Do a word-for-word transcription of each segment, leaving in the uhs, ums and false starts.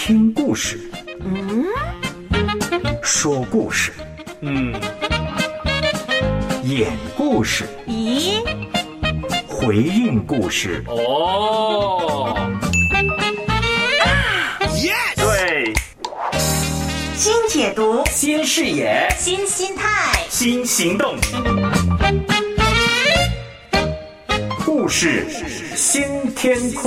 听故事， 嗯， 说故事， 嗯， 演故事， 咦， 回应故事。 哦，对， 新解读， 新视野， 新心态， 新行动， 故事新天空。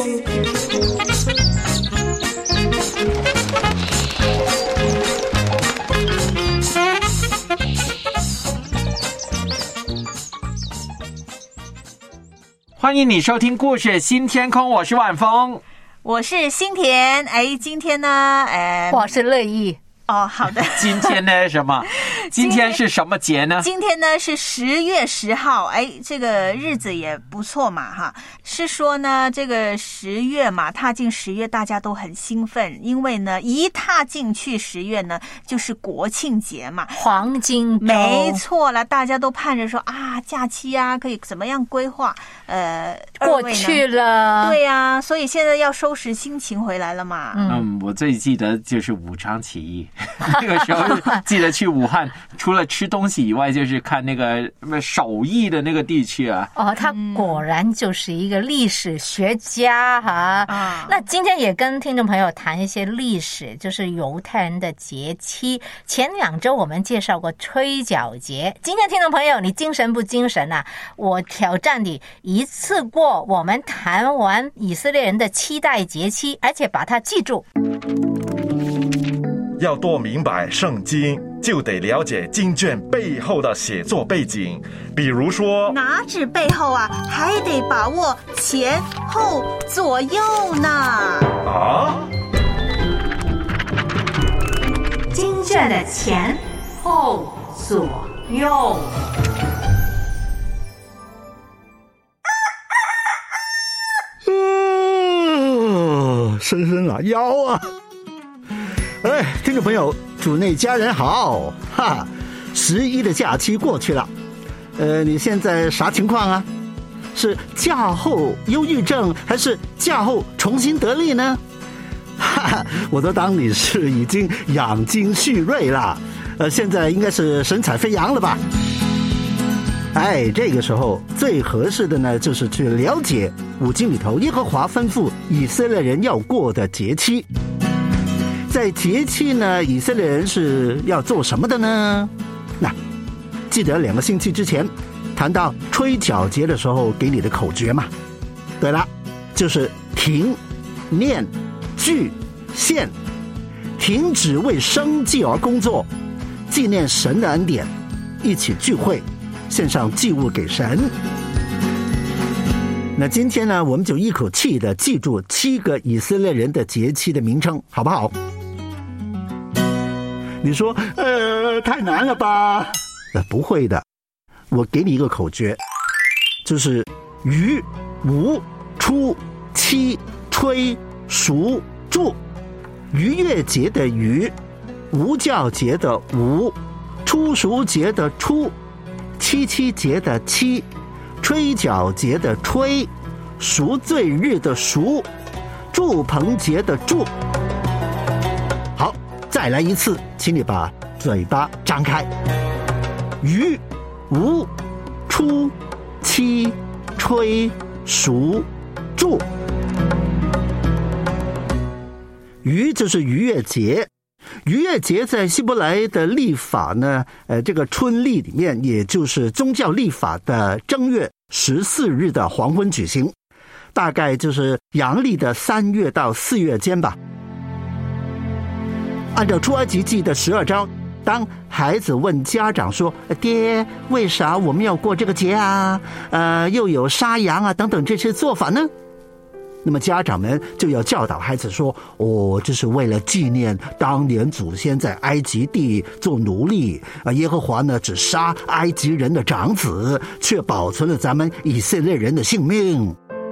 欢迎你收听故事新天空，我是晚风， 我是新田。哎，今天呢，呃， 我是乐意。 哦，好的。 今天呢什么？今天是什么节呢？ 今天呢是十月十号，哎，这个日子也不错嘛，哈。是说呢，这个十月嘛，踏进十月，大家都很兴奋，因为呢，一踏进去十月呢，就是国庆节嘛， 黄金周。 没错了，大家都盼着说啊，假期啊，可以怎么样规划？呃， 过去了， 对呀、啊，所以现在要收拾心情回来了嘛。 嗯, 嗯我最记得就是武昌起义。那个时候记得去武汉，除了吃东西以外，就是看那个手艺的那个地区啊。 哦，他果然就是一个历史学家哈、啊嗯。那今天也跟听众朋友谈一些历史，就是犹太人的节期。前两周我们介绍过吹角节，今天听众朋友你精神不精神啊？我挑战你一次过，我们谈完以色列人的七代节期，而且把它记住。 要多明白圣经，就得了解经卷背后的写作背景。比如说， 哪止背后啊，还得把握前后左右呢。 啊？ 经卷的前后左右。 嗯，伸伸啊腰啊。哎，听众朋友，主内家人好哈！十一的假期过去了，呃，你现在啥情况啊？是假后忧郁症，还是假后重新得力呢？哈哈，我都当你是已经养精蓄锐了，呃，现在应该是神采飞扬了吧？哎，这个时候最合适的呢，就是去了解五经里头耶和华吩咐以色列人要过的节期。在节期呢，以色列人是要做什么的呢？那记得两个星期之前谈到吹角节的时候给你的口诀嘛？对了，就是停、念、聚、献，停止为生计而工作，纪念神的恩典，一起聚会，献上祭物给神。那今天呢，我们就一口气的记住七个以色列人的节期的名称，好不好？你说，呃，太难了吧？呃，不会的，我给你一个口诀，就是逾、无、初、七、吹、赎、祝。逾越节的逾，无教节的无，初赎节的初，七七节的七，吹角节的吹，赎罪日的赎，祝棚节的祝。好，再来一次，请你把嘴巴张开。逾、无、初、七、吹、赎、祝。逾就是逾越节，逾越节在希伯来的历法呢，呃，这个春历里面，也就是宗教历法的正月十四日的黄昏举行，大概就是阳历的三月到四月间吧。按照出埃及记的十二章，当孩子问家长说：“爹，为啥我们要过这个节啊？呃，又有杀羊啊等等这些做法呢？”那么家长们就要教导孩子说：“哦，这是为了纪念当年祖先在埃及地做奴隶啊，耶和华呢只杀埃及人的长子，却保存了咱们以色列人的性命。”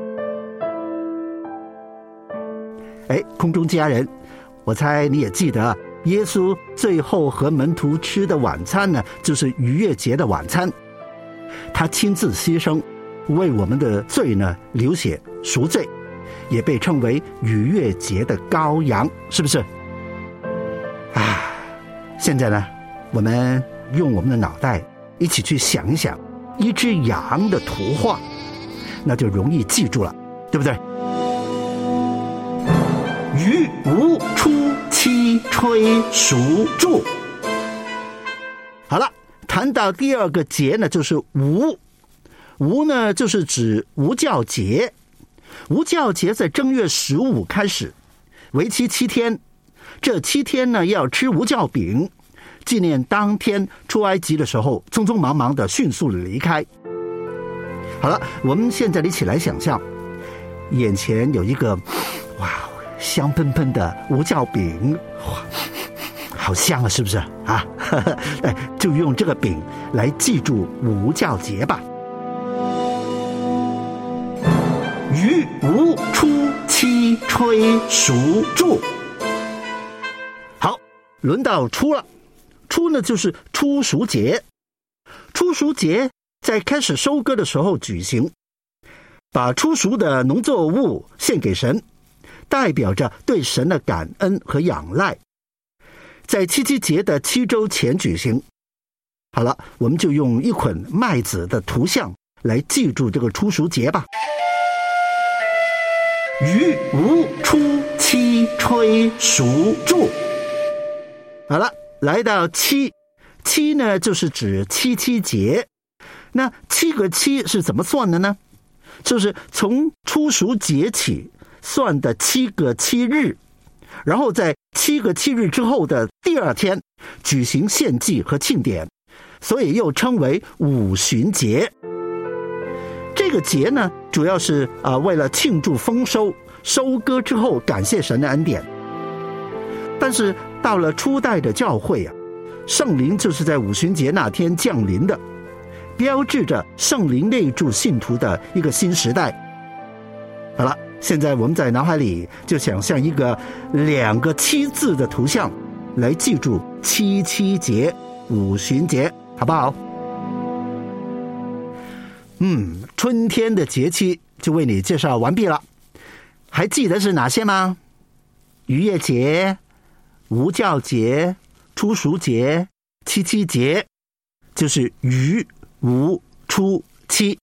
哎，空中家人，我猜你也记得，耶稣最后和门徒吃的晚餐呢，就是逾越节的晚餐。他亲自牺牲，为我们的罪呢流血赎罪， 也被称为逾越节的羔羊，是不是？啊，现在呢，我们用我们的脑袋一起去想一想一只羊的图画，那就容易记住了，对不对？于无出七吹赎祝。好了，谈到第二个节呢，就是无。无呢，就是指无教节。无教节在正月十五开始，为期七天。这七天呢，要吃无酵饼，纪念当天出埃及的时候，匆匆忙忙的迅速的离开。好了，我们现在一起来想象，眼前有一个哇香喷喷的无酵饼，哇，好香啊，是不是啊？哎，就用这个饼来记住无酵节吧。于无出七吹赎祝。好，轮到初了。初呢，就是初熟节。初熟节在开始收割的时候举行，把初熟的农作物献给神，代表着对神的感恩和仰赖。在七七节的七周前举行。好了，我们就用一捆麦子的图像来记住这个初熟节吧。于无出七吹赎祝。好了，来到七，七呢就是指七七节。那七个七是怎么算的呢？就是从初熟节起算的七个七日，然后在七个七日之后的第二天举行献祭和庆典，所以又称为五旬节。这个节呢，主要是啊、呃、为了庆祝丰收，收割之后感谢神的恩典。但是到了初代的教会啊，圣灵就是在五旬节那天降临的，标志着圣灵内住信徒的一个新时代。好了，现在我们在脑海里就想象一个两个七字的图像，来记住七七节、五旬节，好不好？嗯，春天的节气就为你介绍完毕了，还记得是哪些吗？逾越节、无酵节、初熟节、七七节，就是逾、无、初、七。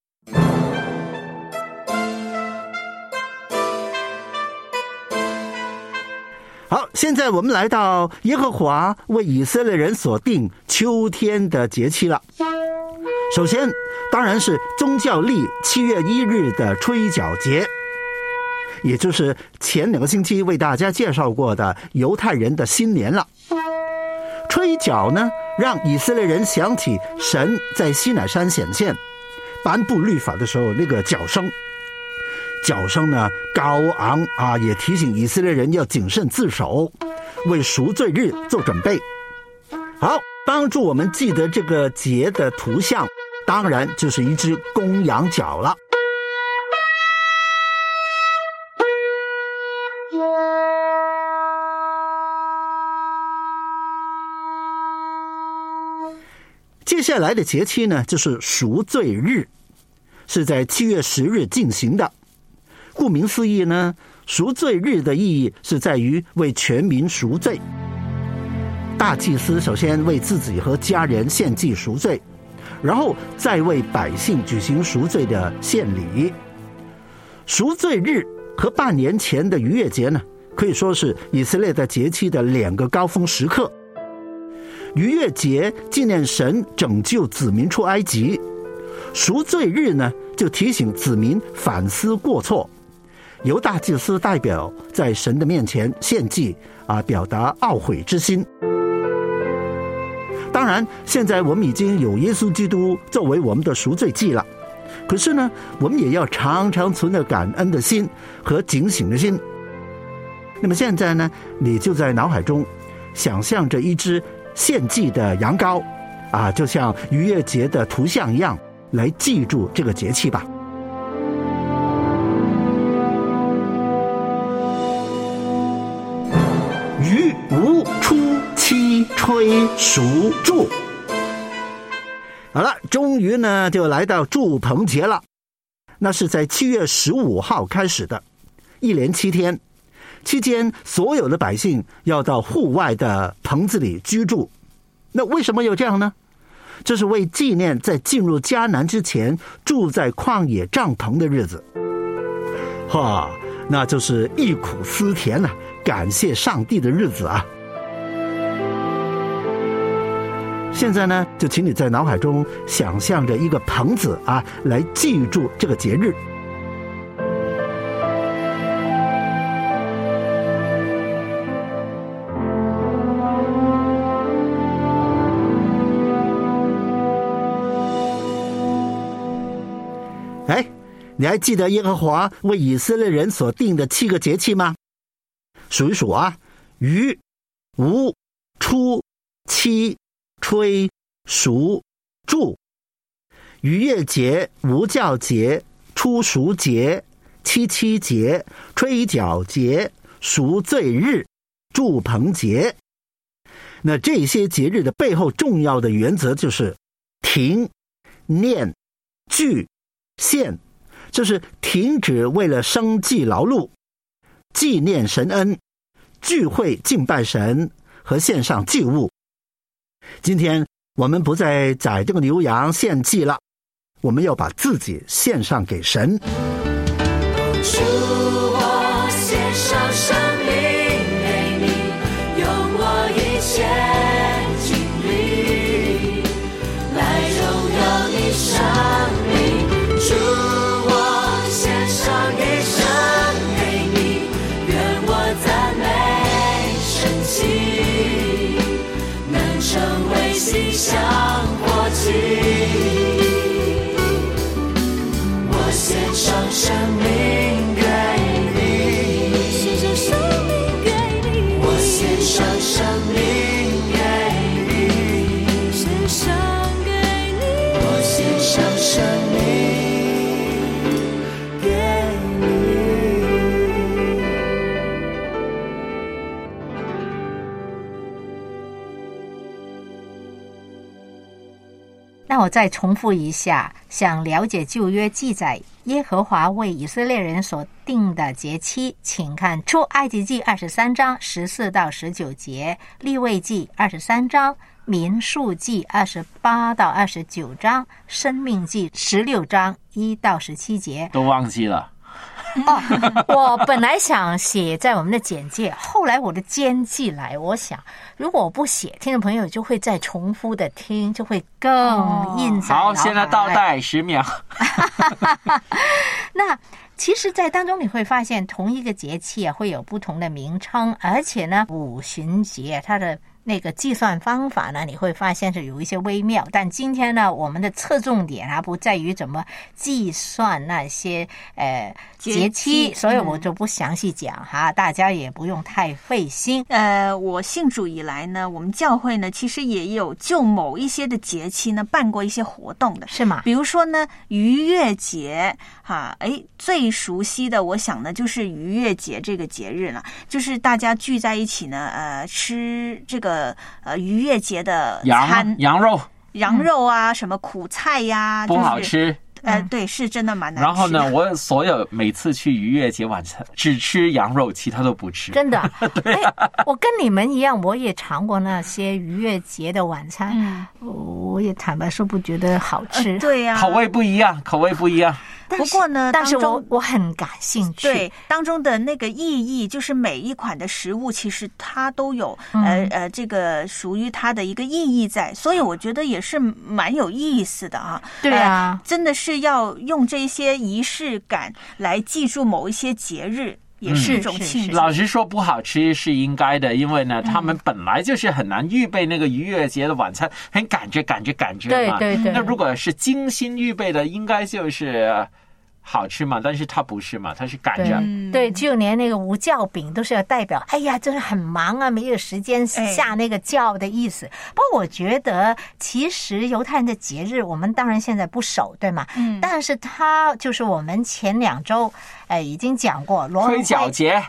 好，现在我们来到耶和华为以色列人所定秋天的节期了。首先当然是宗教历七月一日的吹角节，也就是前两个星期为大家介绍过的犹太人的新年了。吹角呢，让以色列人想起神在西乃山显现颁布律法的时候那个角声，角声呢高昂啊，也提醒以色列人要谨慎自守，为赎罪日做准备。好，帮助我们记得这个节的图像，当然就是一只公羊角了。接下来的节期呢，就是赎罪日，是在七月十日进行的。顾名思义呢，赎罪日的意义是在于为全民赎罪。大祭司首先为自己和家人献祭赎罪，然后再为百姓举行赎罪的献礼。赎罪日和半年前的逾越节呢，可以说是以色列的节期的两个高峰时刻。逾越节纪念神拯救子民出埃及，赎罪日呢就提醒子民反思过错，由大祭司代表在神的面前献祭啊，表达懊悔之心。当然现在我们已经有耶稣基督作为我们的赎罪祭了，可是呢我们也要常常存着感恩的心和警醒的心。那么现在呢，你就在脑海中想象着一只献祭的羊羔啊，就像逾越节的图像一样，来记住这个节气吧。于无出七吹赎祝。好了，终于呢就来到祝棚节了，那是在七月十五号开始的， 一连七天，期间所有的百姓要到户外的棚子里居住。那为什么有这样呢？这是为纪念在进入迦南之前住在旷野帐篷的日子。哈，那就是忆苦思甜啊，感谢上帝的日子啊。现在呢，就请你在脑海中想象着一个棚子啊，来记住这个节日。哎，你还记得耶和华为以色列人所定的七个节气吗？数一数啊：逾、吾、出、七、吹、赎、住。逾越节、无酵节、初熟节、七七节、吹角节、赎罪日、住棚节。那这些节日的背后重要的原则就是停、念、聚、献，就是停止为了生计劳碌，纪念神恩，聚会敬拜神和献上祭物。今天我们不再宰这个牛羊献祭了，我们要把自己献上给神。 主，我献上生命给你，用我一切经历来荣耀你生命。主，我献上一生给你，愿我赞美神迹，能成为馨香火祭。我献上生命给你，献上生命给你，我献上生命给你，献上给你，我献上生命给你。 那我再重复一下，想了解旧约记载耶和华为以色列人所定的节期，请看出埃及记二十三章十四到十九节，利未记二十三章，民数记二十八到二十九章，申命记十六章一到十七节。 都忘记了。 哦，我本来想写在我们的简介，后来我的监记来，我想如果我不写，听众朋友就会再重复的听，就会更印在脑海。 好，现在倒带十秒。 那其实在当中你会发现同一个节气啊会有不同的名称，而且呢五旬节它的那个计算方法呢，你会发现是有一些微妙。但今天呢，我们的侧重点啊，不在于怎么计算那些呃节期，所以我就不详细讲哈，大家也不用太费心。 呃，我信主以来呢，我们教会呢，其实也有就某一些的节期呢，办过一些活动的， 是吗？ 比如说呢，逾越节，哈，哎，最熟悉的，我想呢，就是逾越节这个节日了，就是大家聚在一起呢，呃，吃这个。呃，逾越节的餐， 羊羊肉， 羊肉啊，嗯、什么苦菜呀、啊， 不好吃。 就是、呃，对，是真的蛮难吃。 然后呢，我所有每次去逾越节晚餐，只吃羊肉，其他都不吃。 真的？ 对、啊哎，我跟你们一样，我也尝过那些逾越节的晚餐，嗯、我也坦白说不觉得好吃。 呃、对呀、啊， 口味不一样，口味不一样。 不过呢， 但是我我很感兴趣。 对，当中的那个意义，就是每一款的食物，其实它都有、 嗯、 呃呃这个属于它的一个意义在，所以我觉得也是蛮有意思的啊。 对啊、 呃，真的是要用这些仪式感来记住某一些节日。也是一种庆祝、嗯。 老实说，不好吃是应该的，因为呢，他们本来就是很难预备那个逾越节的晚餐，很赶着赶着赶着嘛。 对对对。 那如果是精心预备的，应该就是好吃嘛，但是它不是嘛，它是赶着。 对，就连那个无酵饼都是要代表，哎呀，真的很忙啊，没有时间下那个酵的意思。哎、不过我觉得，其实犹太人的节日，我们当然现在不守，对吗？嗯。但是它就是我们前两周，哎，已经讲过， 吹角节。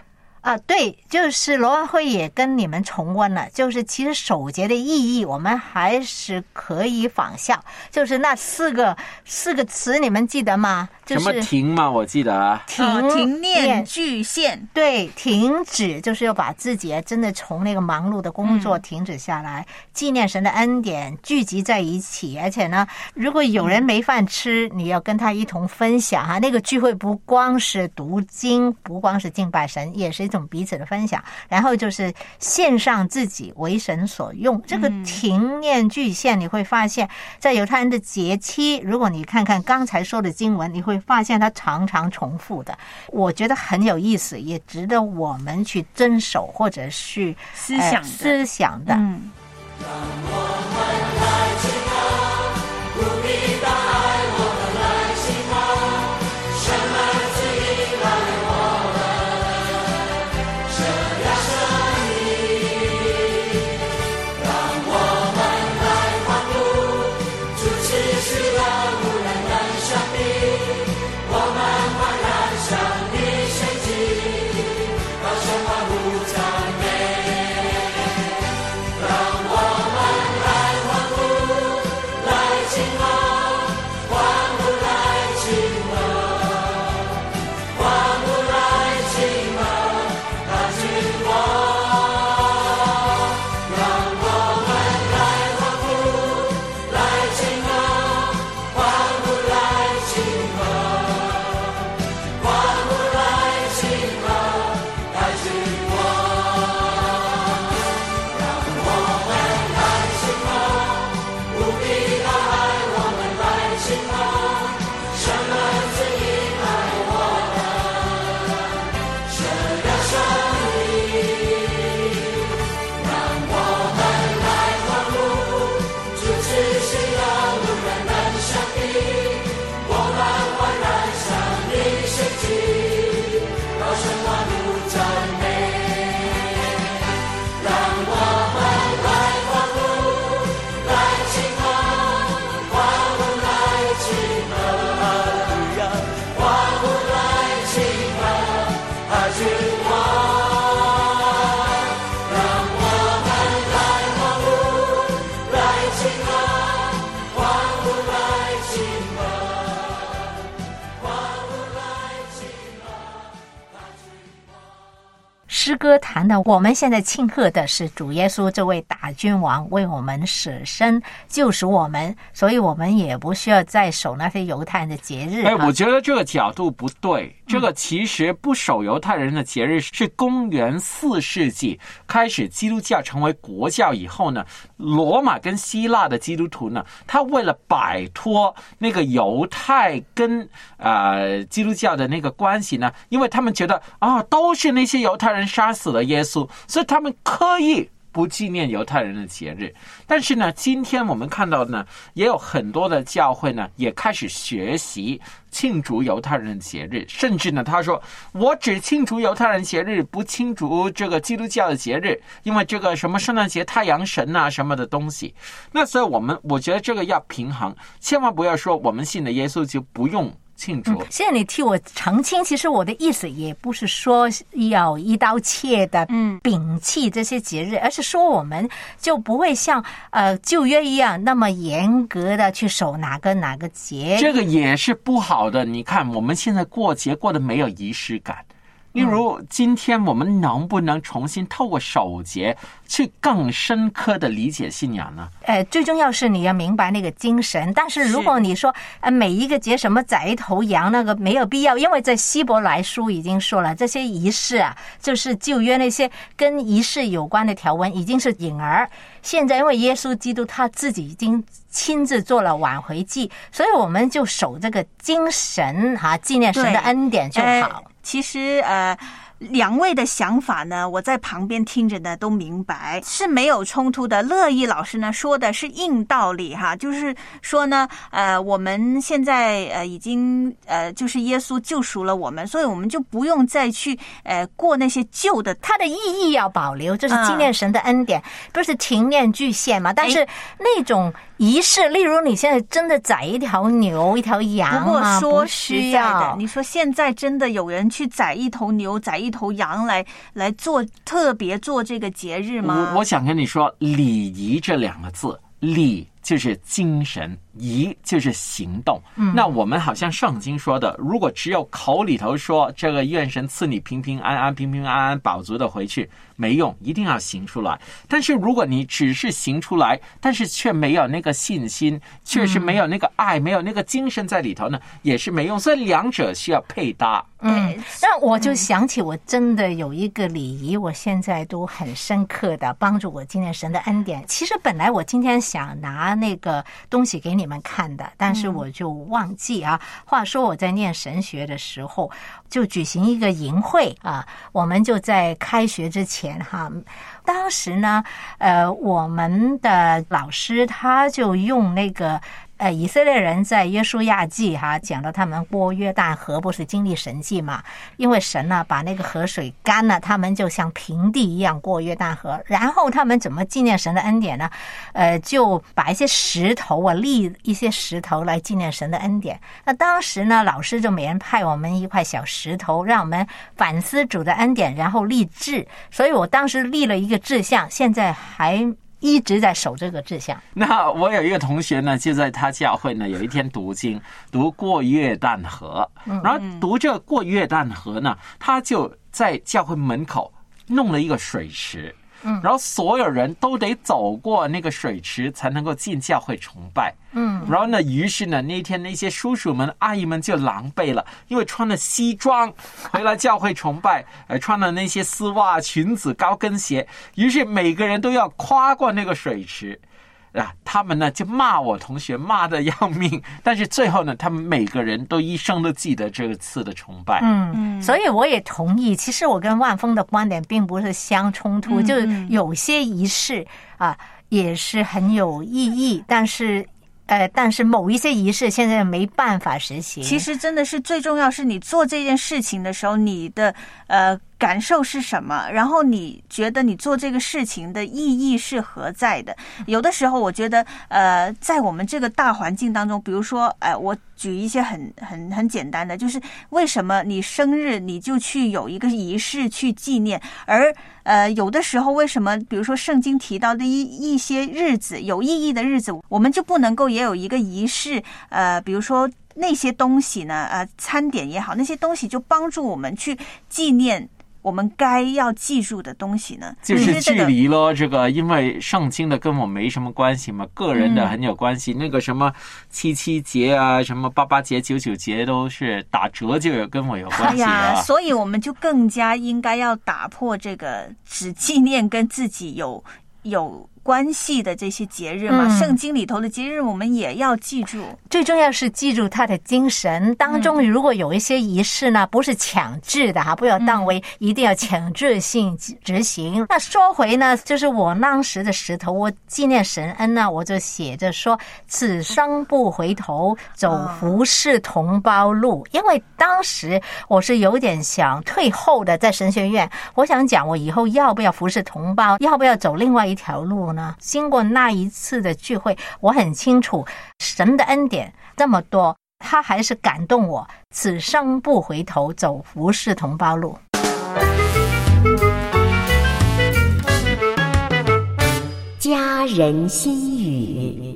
啊，对，就是罗文慧也跟你们重温了，就是其实守节的意义我们还是可以仿效，就是那四个四个词你们记得吗？就是、 什么停嘛，我记得啊， 停、 哦、停念具现， 对，停止就是要把自己真的从那个忙碌的工作停止下来，嗯、纪念神的恩典，聚集在一起，而且呢，如果有人没饭吃，嗯、你要跟他一同分享哈。那个聚会不光是读经，不光是敬拜神，也是一种彼此的分享，然后就是献上自己为神所用。这个停念具现，你会发现在犹太人的节期，如果你看看刚才说的经文，你会发现它常常重复的，我觉得很有意思，也值得我们去遵守或者去思想的、呃、 思想的。 嗯， 让我们来敬他，不必大爱我们来敬他，神儿子引来我们这样生命，让我们来欢呼，主持是让无人能相比，我们焕然上你神迹，高声欢呼赞美，让我们来欢呼，来敬拜，欢呼来敬拜，欢呼来敬拜，大君王，让我们来欢呼，来敬拜，欢呼来敬拜，欢呼来敬拜，大君王，让我们来敬拜，不必大爱我们来敬拜，神儿子引来我们这样生命，让我们来欢呼，主持是让无人能相比，我们焕然上你神迹，高声欢呼赞美，让我们来欢呼，来敬拜，欢呼来敬拜，欢呼来敬拜，大君王，让我们来欢呼，来敬拜，欢呼来敬拜，欢呼来敬拜，大君王。 诗歌谈到我们现在庆贺的是主耶稣这位大君王为我们舍身救赎我们，所以我们也不需要再守那些犹太人的节日。 哎，我觉得这个角度不对。这个其实不守犹太人的节日是公元四世纪开始基督教成为国教以后呢，罗马跟希腊的基督徒呢，他为了摆脱那个犹太跟呃基督教的那个关系呢，因为他们觉得啊、哦、都是那些犹太人杀死了耶稣，所以他们刻意不纪念犹太人的节日。但是呢，今天我们看到呢，也有很多的教会呢也开始学习庆祝犹太人的节日，甚至呢他说我只庆祝犹太人节日，不庆祝这个基督教的节日，因为这个什么圣诞节太阳神啊什么的东西。那所以我们我觉得这个要平衡，千万不要说我们信的耶稣就不用庆祝、 嗯、现在你替我澄清，其实我的意思也不是说要一刀切的摒弃这些节日、嗯、而是说我们就不会像呃旧约一样那么严格的去守哪个哪个节， 这个也是不好的。你看我们现在过节过得没有仪式感，例如今天我们能不能重新透过守节去更深刻的理解信仰呢？ 呃，最重要是你要明白那个精神。但是如果你说呃每一个节什么宰一头羊，那个没有必要，因为在希伯来书已经说了，这些仪式啊，就是旧约那些跟仪式有关的条文已经是隐儿。现在因为耶稣基督他自己已经亲自做了挽回祭，所以我们就守这个精神啊，纪念神的恩典就好。 呃、其实呃。两位的想法呢，我在旁边听着呢都明白是没有冲突的。乐意老师呢说的是硬道理哈，就是说呢，呃，我们现在呃已经呃就是耶稣救赎了我们，所以我们就不用再去呃过那些旧的， 它的意义要保留，这是纪念神的恩典，嗯、不是停念具现嘛？但是那种仪式，例如你现在真的宰一条牛、一条羊嘛，不过说实在的，你说现在真的有人去宰一头牛、宰一头羊来来做特别做这个节日吗？ 我我想跟你说，礼仪这两个字，礼就是精神，仪就是行动。嗯，那我们好像圣经说的，如果只有口里头说这个愿神赐你平平安安、平平安安、饱足的回去，没用，一定要行出来。但是如果你只是行出来，但是却没有那个信心，确实没有那个爱，没有那个精神在里头呢，也是没用。所以两者需要配搭。 嗯，那我就想起我真的有一个礼仪，我现在都很深刻的帮助我纪念神的恩典。其实本来我今天想拿那个东西给你们看的，但是我就忘记啊。话说我在念神学的时候，就举行一个营会啊，我们就在开学之前哈，当时呢，呃，我们的老师他就用那个。呃，以色列人在约书亚记哈讲到他们过约旦河不是经历神迹嘛？因为神呢把那个河水干了，他们就像平地一样过约旦河。然后他们怎么纪念神的恩典呢？呃，就把一些石头啊立一些石头来纪念神的恩典。那当时呢，老师就每人派我们一块小石头，让我们反思主的恩典，然后立志。所以我当时立了一个志向，现在还。一直在守这个志向。 那我有一个同学呢，就在他教会呢，有一天读经，读过约旦河，然后读这过约旦河呢，他就在教会门口弄了一个水池，然后所有人都得走过那个水池才能够进教会崇拜。嗯，然后呢，于是呢，那天那些叔叔们、阿姨们就狼狈了，因为穿了西装回来教会崇拜，呃，穿了那些丝袜、裙子、高跟鞋，于是每个人都要跨过那个水池。啊，他们呢就骂我同学，骂得要命，但是最后呢，他们每个人都一生都记得这次的崇拜。 嗯，所以我也同意。其实我跟万峰的观点并不是相冲突，嗯、就有些仪式啊也是很有意义，但是。呃，但是某一些仪式现在没办法实行。 其实真的是最重要是你做这件事情的时候，你的呃感受是什么，然后你觉得你做这个事情的意义是何在的。有的时候我觉得呃在我们这个大环境当中，比如说呃我举一些很很很简单的，就是为什么你生日你就去有一个仪式去纪念，而呃有的时候为什么比如说圣经提到的一一些日子有意义的日子，我们就不能够也有一个仪式，呃比如说那些东西呢，呃餐点也好，那些东西就帮助我们去纪念我们该要记住的东西呢， 就是距离咯。这个因为圣经的跟我没什么关系嘛，个人的很有关系。嗯、那个什么七七节啊，什么八八节、九九节都是打折就有跟我有关系啊。 哎呀，所以我们就更加应该要打破这个只纪念跟自己有有关系的这些节日嘛，嗯、圣经里头的节日我们也要记住。 最重要是记住他的精神当中，如果有一些仪式呢，不是强制的哈，不要当为一定要强制性执行。嗯、那说回呢，就是我当时的石头，我纪念神恩呢，我就写着说：此生不回头，走服侍同胞路。哦、因为当时我是有点想退后的，在神学院，我想讲我以后要不要服侍同胞，要不要走另外一条路。经过那一次的聚会，我很清楚神的恩典这么多，他还是感动我，此生不回头，走服侍同胞路。 家人心语，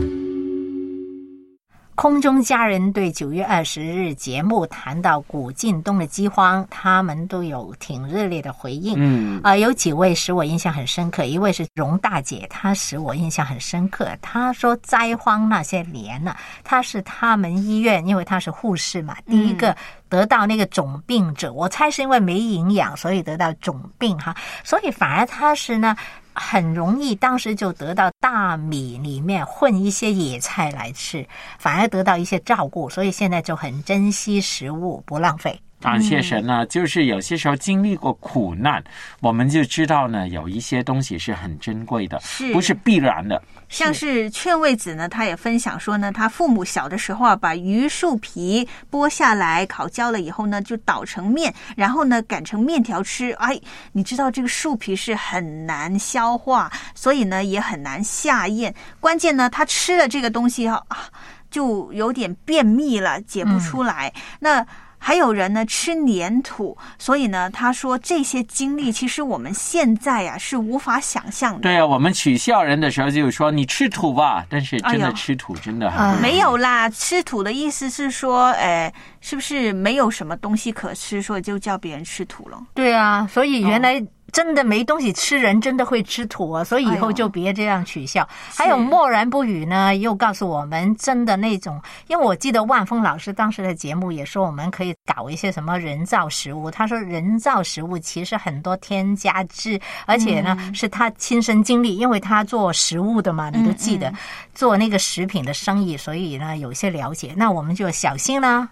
空中家人对九月二十日节目谈到古晋东的饥荒，他们都有挺热烈的回应。嗯，啊、呃，有几位使我印象很深刻，一位是荣大姐，她使我印象很深刻。她说灾荒那些年呢、啊，她是他们医院，因为她是护士嘛，第一个得到那个肿病者，我猜是因为没营养，所以得到肿病哈，所以反而她是呢。很容易当时就得到大米里面混一些野菜来吃，反而得到一些照顾，所以现在就很珍惜食物，不浪费。 感谢神呢，就是有些时候经历过苦难，我们就知道呢，有一些东西是很珍贵的，是不是必然的。 像是劝慰子呢，他也分享说呢，他父母小的时候啊，把榆树皮剥下来烤焦了以后呢，就捣成面，然后呢擀成面条吃。哎，你知道这个树皮是很难消化，所以呢也很难下咽。关键呢，他吃了这个东西啊，就有点便秘了，解不出来。嗯、那还有人呢吃粘土，所以呢，他说这些经历其实我们现在啊是无法想象的。 对啊，我们取笑人的时候就说你吃土吧，但是真的吃土真的很、哎、 没有啦，吃土的意思是说，呃，是不是没有什么东西可吃，所以就叫别人吃土了？ 对啊，所以原来、哦。真的没东西吃，人真的会吃土啊！所以以后就别这样取笑。哎、还有默然不语呢，又告诉我们真的那种，因为我记得万峰老师当时的节目也说，我们可以搞一些什么人造食物。他说人造食物其实很多添加剂，而且呢、嗯、是他亲身经历，因为他做食物的嘛，你都记得、嗯嗯、做那个食品的生意，所以呢有些了解。那我们就小心啦。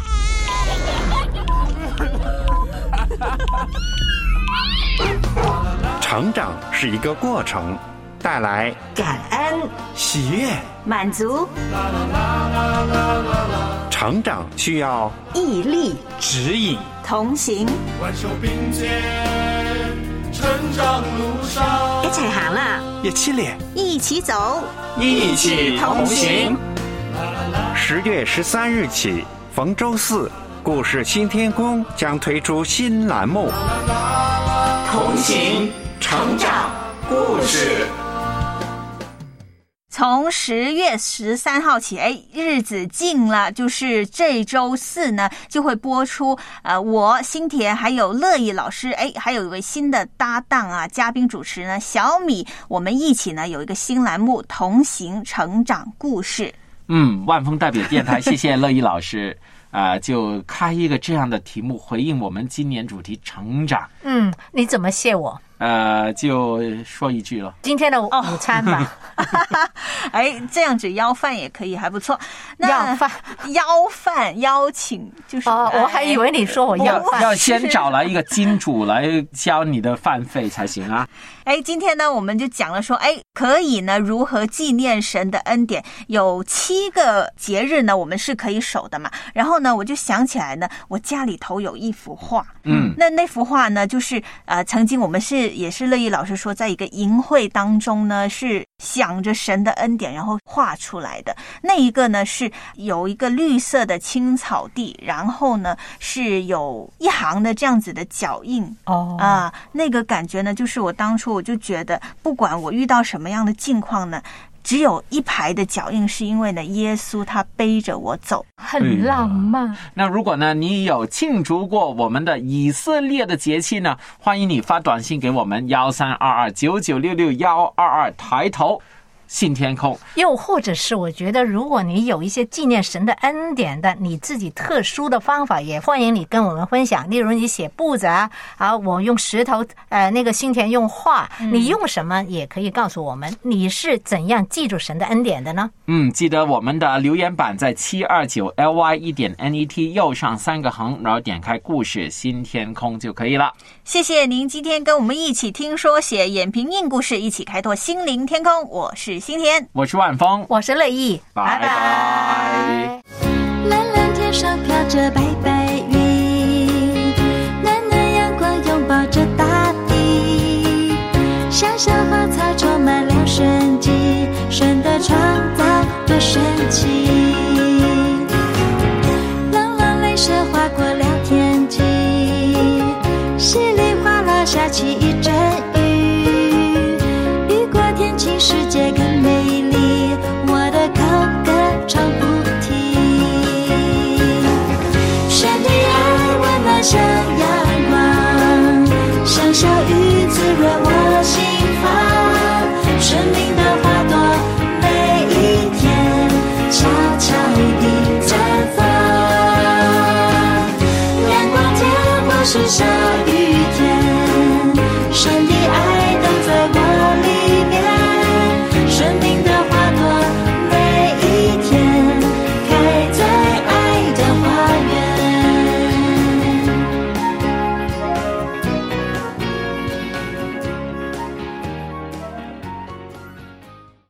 成长是一个过程，带来感恩、 喜悦、 满足。 成长需要毅力、 指引、 同行。 挽手并肩，成长路上。 一齊行啦， 一起練， 一起走， 一起同行。十月十三日起，逢周四，故事新天空将推出新栏目。 同行成长故事。 从十月十三号起，哎，日子近了，就是这周四呢，就会播出。呃，我新田还有乐意老师，哎，还有一位新的搭档啊，嘉宾主持呢，小米，我们一起呢有一个新栏目，同行成长故事。 嗯，万丰代表电台，谢谢乐意老师。啊、呃，就开一个这样的题目，回应我们今年主题成长。 嗯，你怎么谢我？ 呃，就说一句了， 今天的午餐吧。 哎，这样子邀饭也可以，还不错。那邀饭， 邀饭邀请就是哦，我还以为你说我要饭， 要先找来一个金主来交你的饭费才行啊。 哎，今天呢，我们就讲了说，哎，可以呢，如何纪念神的恩典？有七个节日呢，我们是可以守的嘛。然后呢，我就想起来呢，我家里头有一幅画， 嗯， 那那幅画呢，就是呃，曾经我们是也是乐意老师说，在一个营会当中呢，是想着神的恩典，然后画出来的。那一个呢，是有一个绿色的青草地，然后呢，是有一行的这样子的脚印。 哦， 啊，那个感觉呢，就是我当初我就觉得，不管我遇到什么样的境况呢，只有一排的脚印，是因为呢，耶稣他背着我走， 很浪漫、嗯。 那如果呢，你有庆祝过我们的以色列的节气呢，欢迎你发短信给我们幺三二二九九六六幺二二，抬头信天空。 又或者是我觉得，如果你有一些纪念神的恩典的你自己特殊的方法，也欢迎你跟我们分享。例如你写布子啊，啊，我用石头，呃，那个新田用画、嗯，你用什么也可以告诉我们，你是怎样记住神的恩典的呢？ 嗯，记得我们的留言板在七二九 L Y 一点 N E T 右上三个横，然后点开故事新天空就可以了。 谢谢您今天跟我们一起听说写眼评印故事，一起开拓心灵天空。我是新田， 我是万峰， 我是乐意， 拜拜。 蓝蓝天上飘着白白云，暖暖阳光拥抱着大地，小小花草充满了生机，神的创造多神奇。朗朗雷声划过了天际，稀里哗啦下起